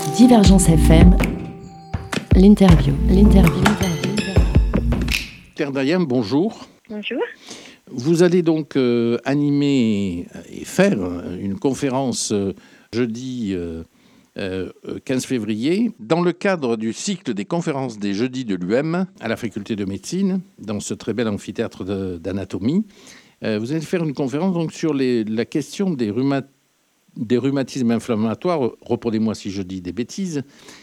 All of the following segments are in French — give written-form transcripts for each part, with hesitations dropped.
Divergence FM, l'interview. Claire Dayen, bonjour. Bonjour. Vous allez donc animer et faire une conférence jeudi 15 février dans le cadre du cycle des conférences des jeudis de l'UM à la faculté de médecine, dans ce très bel amphithéâtre d'anatomie. Vous allez faire une conférence donc, sur la question des rhumatismes inflammatoires, reprenez-moi si je dis des bêtises,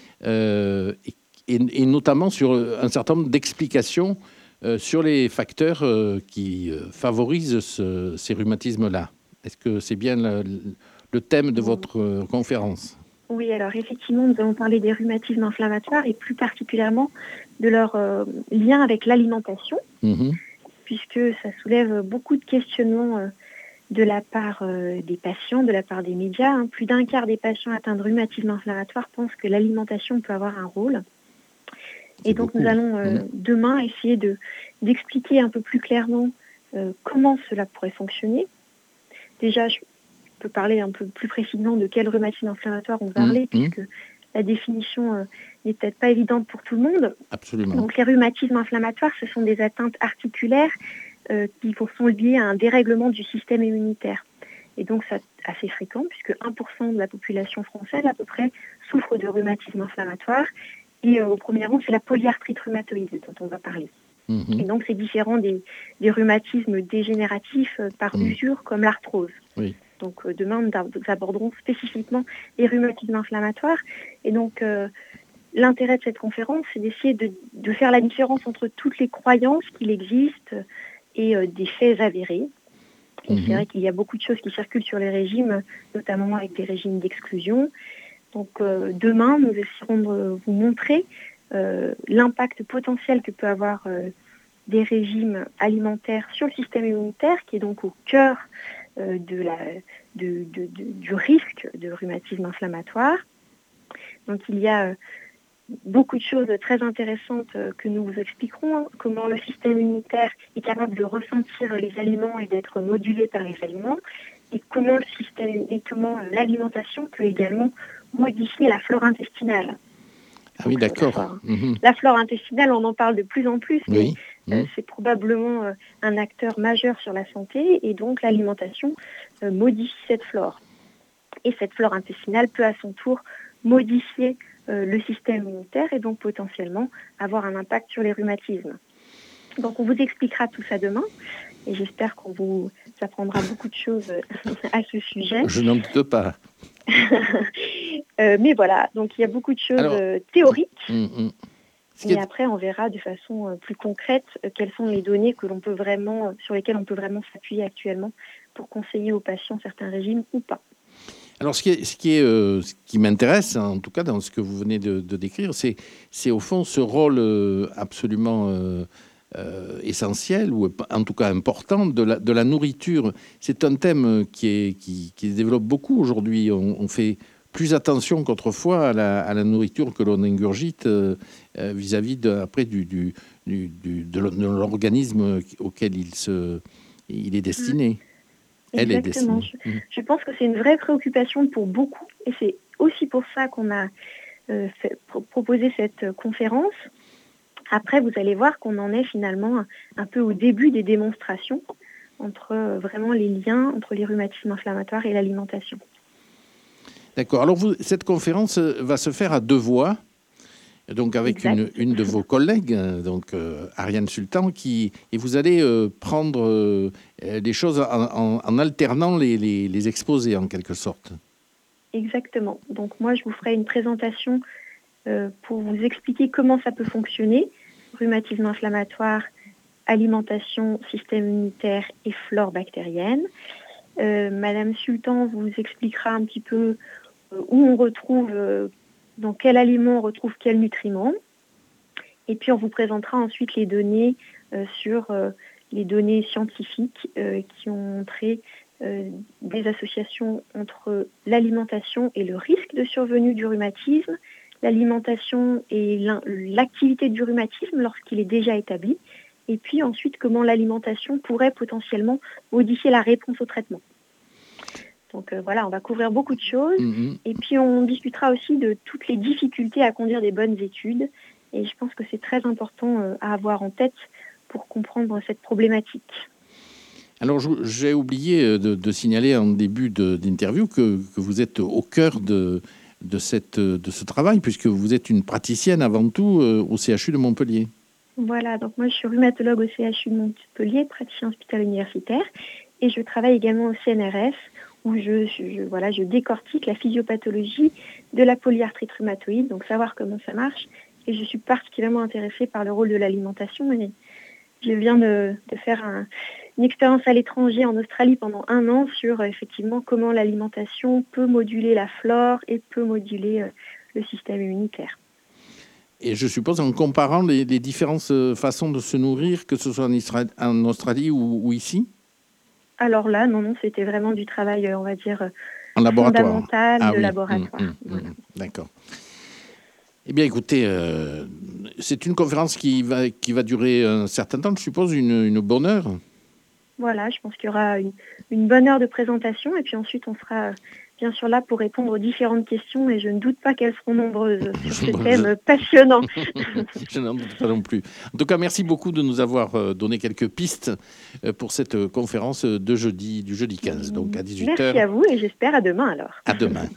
et notamment sur un certain nombre d'explications sur les facteurs qui favorisent ces rhumatismes-là. Est-ce que c'est bien le thème de votre conférence ? Oui, alors effectivement, nous allons parler des rhumatismes inflammatoires et plus particulièrement de leur lien avec l'alimentation, puisque ça soulève beaucoup de questionnements de la part des patients, de la part des médias. Plus d'un quart des patients atteints de rhumatisme inflammatoire pensent que l'alimentation peut avoir un rôle. Et donc nous allons demain essayer d'expliquer un peu plus clairement comment cela pourrait fonctionner. Déjà, je peux parler un peu plus précisément de quel rhumatisme inflammatoire on parlait, puisque la définition n'est peut-être pas évidente pour tout le monde. Absolument. Donc les rhumatismes inflammatoires, ce sont des atteintes articulaires qui sont liées à un dérèglement du système immunitaire. Et donc c'est assez fréquent, puisque 1% de la population française à peu près souffre de rhumatisme inflammatoire. Et au premier rang, c'est la polyarthrite rhumatoïde dont on va parler. Et donc, c'est différent des rhumatismes dégénératifs par usure, comme l'arthrose. Oui. Donc, demain, nous aborderons spécifiquement les rhumatismes inflammatoires. Et donc, l'intérêt de cette conférence, c'est d'essayer de faire la différence entre toutes les croyances qu'il existe et des faits avérés. Et c'est vrai qu'il y a beaucoup de choses qui circulent sur les régimes, notamment avec des régimes d'exclusion. Donc demain, nous essaierons de vous montrer l'impact potentiel que peut avoir des régimes alimentaires sur le système immunitaire, qui est donc au cœur du risque de rhumatisme inflammatoire. Donc il y a beaucoup de choses très intéressantes que nous vous expliquerons, comment le système immunitaire est capable de ressentir les aliments et d'être modulé par les aliments, et comment l'alimentation peut également modifier la flore intestinale. Ah oui, d'accord. La flore intestinale, on en parle de plus en plus, mais Oui. c'est probablement un acteur majeur sur la santé, et donc l'alimentation modifie cette flore. Et cette flore intestinale peut à son tour modifier le système immunitaire et donc potentiellement avoir un impact sur les rhumatismes. Donc on vous expliquera tout ça demain, et j'espère qu'on vous apprendra beaucoup de choses à ce sujet. Je n'en doute pas. Mais voilà, donc il y a beaucoup de choses théoriques. Mais après, on verra de façon plus concrète quelles sont les données sur lesquelles on peut vraiment s'appuyer actuellement pour conseiller aux patients certains régimes ou pas. Alors, ce qui m'intéresse, en tout cas dans ce que vous venez de décrire, c'est au fond ce rôle absolument essentiel, ou en tout cas important, de la nourriture. C'est un thème qui se développe beaucoup aujourd'hui. On fait plus attention qu'autrefois à la nourriture que l'on ingurgite vis-à-vis de l'organisme auquel il est destiné. Exactement. Je pense que c'est une vraie préoccupation pour beaucoup, et c'est aussi pour ça qu'on a proposé cette conférence. Après, vous allez voir qu'on en est finalement un peu au début des démonstrations entre vraiment les liens entre les rhumatismes inflammatoires et l'alimentation. D'accord. Alors, cette conférence va se faire à deux voix, donc avec une de vos collègues, donc Ariane Sultan, et vous allez prendre les choses en alternant les exposés en quelque sorte. Exactement. Donc moi, je vous ferai une présentation pour vous expliquer comment ça peut fonctionner, rhumatisme inflammatoire, alimentation, système immunitaire et flore bactérienne. Madame Sultan vous expliquera un petit peu où on retrouve, dans quel aliment on retrouve quel nutriment. Et puis on vous présentera ensuite les données sur les données scientifiques qui ont montré des associations entre l'alimentation et le risque de survenue du rhumatisme, l'alimentation et l'activité du rhumatisme lorsqu'il est déjà établi, et puis ensuite comment l'alimentation pourrait potentiellement modifier la réponse au traitement. Donc voilà, on va couvrir beaucoup de choses. Mhm. Et puis on discutera aussi de toutes les difficultés à conduire des bonnes études. Et je pense que c'est très important à avoir en tête pour comprendre cette problématique. Alors, j'ai oublié de signaler en début d'interview que vous êtes au cœur de ce travail, puisque vous êtes une praticienne avant tout au CHU de Montpellier. Voilà, donc moi je suis rhumatologue au CHU de Montpellier, praticien hospitalier universitaire, et je travaille également au CNRS, où je décortique la physiopathologie de la polyarthrite rhumatoïde, donc savoir comment ça marche. Et je suis particulièrement intéressée par le rôle de l'alimentation. Et je viens de faire une expérience à l'étranger en Australie pendant 1 an sur effectivement comment l'alimentation peut moduler la flore et peut moduler le système immunitaire. Et je suppose en comparant les différentes façons de se nourrir, que ce soit en Australie ou ici? Alors là, non, c'était vraiment du travail, on va dire, En laboratoire. fondamental de Oui. laboratoire. Voilà. D'accord. Eh bien, écoutez, c'est une conférence qui va durer un certain temps, je suppose, une bonne heure. Voilà, je pense qu'il y aura une bonne heure de présentation et puis ensuite on sera bien sûr là pour répondre aux différentes questions et je ne doute pas qu'elles seront nombreuses sur ce thème passionnant. Je n'en doute pas non plus. En tout cas, merci beaucoup de nous avoir donné quelques pistes pour cette conférence du jeudi 15, donc à 18h. Merci à vous et j'espère à demain alors. À demain.